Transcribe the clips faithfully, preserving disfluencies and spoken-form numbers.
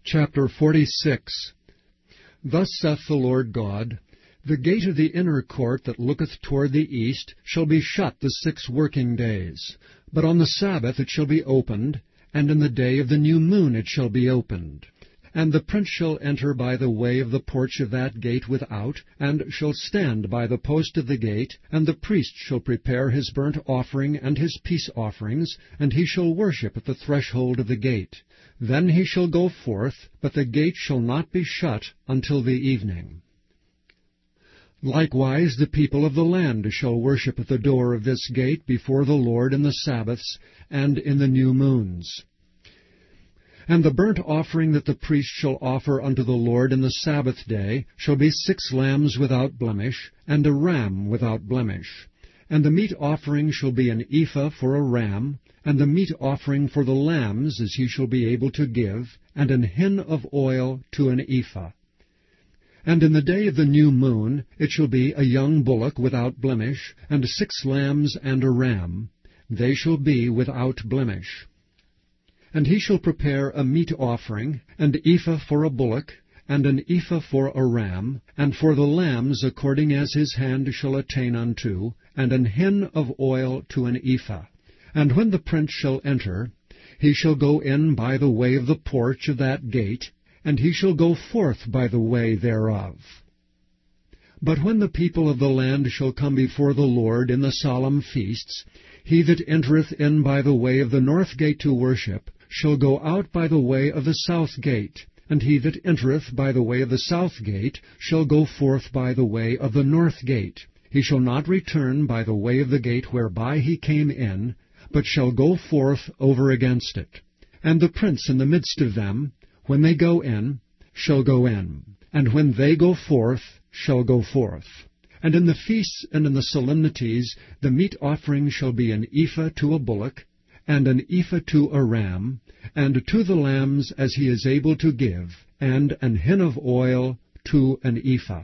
Chapter forty-six. Thus saith the Lord God, The gate of the inner court that looketh toward the east shall be shut the six working days, but on the Sabbath it shall be opened, and in the day of the new moon it shall be opened. And the prince shall enter by the way of the porch of that gate without, and shall stand by the post of the gate, and the priest shall prepare his burnt offering and his peace offerings, and he shall worship at the threshold of the gate. Then he shall go forth, but the gate shall not be shut until the evening. Likewise the people of the land shall worship at the door of this gate before the Lord in the Sabbaths and in the new moons. And the burnt offering that the priest shall offer unto the Lord in the Sabbath day shall be six lambs without blemish, and a ram without blemish. And the meat offering shall be an ephah for a ram, and the meat offering for the lambs as he shall be able to give, and an hin of oil to an ephah. And in the day of the new moon it shall be a young bullock without blemish, and six lambs and a ram. They shall be without blemish. And he shall prepare a meat offering, and ephah for a bullock, and an ephah for a ram, and for the lambs according as his hand shall attain unto, and an hin of oil to an ephah. And when the prince shall enter, he shall go in by the way of the porch of that gate, and he shall go forth by the way thereof. But when the people of the land shall come before the Lord in the solemn feasts, he that entereth in by the way of the north gate to worship shall go out by the way of the south gate, and he that entereth by the way of the south gate shall go forth by the way of the north gate. He shall not return by the way of the gate whereby he came in, but shall go forth over against it. And the prince in the midst of them, when they go in, shall go in, and when they go forth, shall go forth. And in the feasts and in the solemnities the meat offering shall be an ephah to a bullock, and an ephah to a ram, and to the lambs as he is able to give, and an hin of oil to an ephah.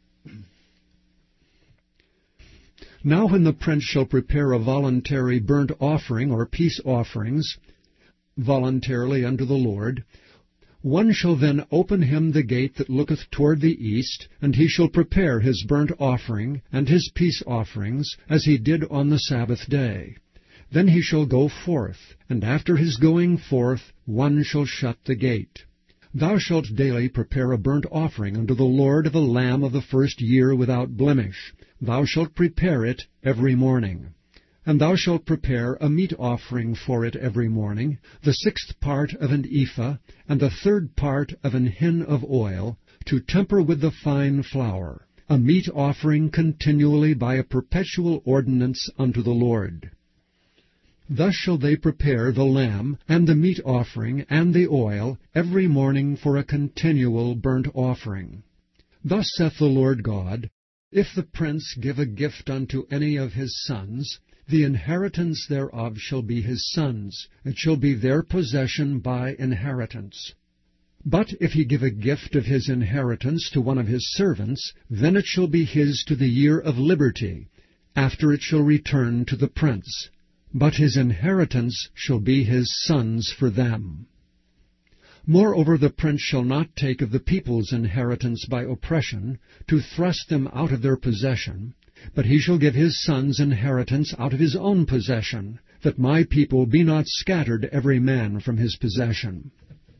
Now when the prince shall prepare a voluntary burnt offering or peace offerings, voluntarily unto the Lord, one shall then open him the gate that looketh toward the east, and he shall prepare his burnt offering and his peace offerings, as he did on the Sabbath day. Then he shall go forth, and after his going forth one shall shut the gate. Thou shalt daily prepare a burnt offering unto the Lord of a lamb of the first year without blemish. Thou shalt prepare it every morning. And thou shalt prepare a meat offering for it every morning, the sixth part of an ephah, and the third part of an hin of oil, to temper with the fine flour, a meat offering continually by a perpetual ordinance unto the Lord. Thus shall they prepare the lamb, and the meat offering, and the oil, every morning for a continual burnt offering. Thus saith the Lord God, If the prince give a gift unto any of his sons, the inheritance thereof shall be his sons', it shall be their possession by inheritance. But if he give a gift of his inheritance to one of his servants, then it shall be his to the year of liberty. After it shall return to the prince. But his inheritance shall be his sons' for them. Moreover, the prince shall not take of the people's inheritance by oppression, to thrust them out of their possession, but he shall give his sons inheritance out of his own possession, that my people be not scattered every man from his possession.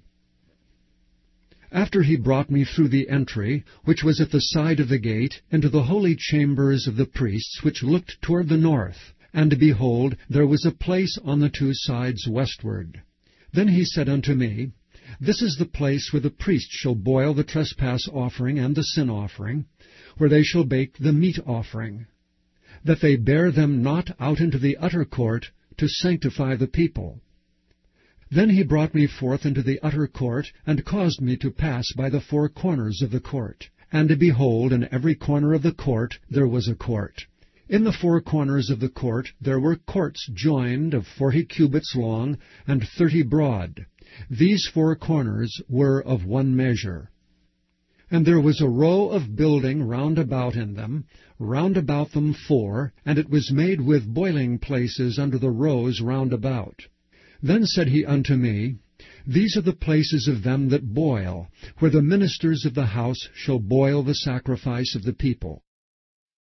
After he brought me through the entry, which was at the side of the gate, into the holy chambers of the priests, which looked toward the north, and behold, there was a place on the two sides westward. Then he said unto me, This is the place where the priest shall boil the trespass offering and the sin offering, where they shall bake the meat offering, that they bear them not out into the utter court to sanctify the people. Then he brought me forth into the utter court, and caused me to pass by the four corners of the court. And behold, in every corner of the court there was a court. In the four corners of the court there were courts joined of forty cubits long and thirty broad. These four corners were of one measure. And there was a row of building round about in them, round about them four, and it was made with boiling places under the rows round about. Then said he unto me, These are the places of them that boil, where the ministers of the house shall boil the sacrifice of the people.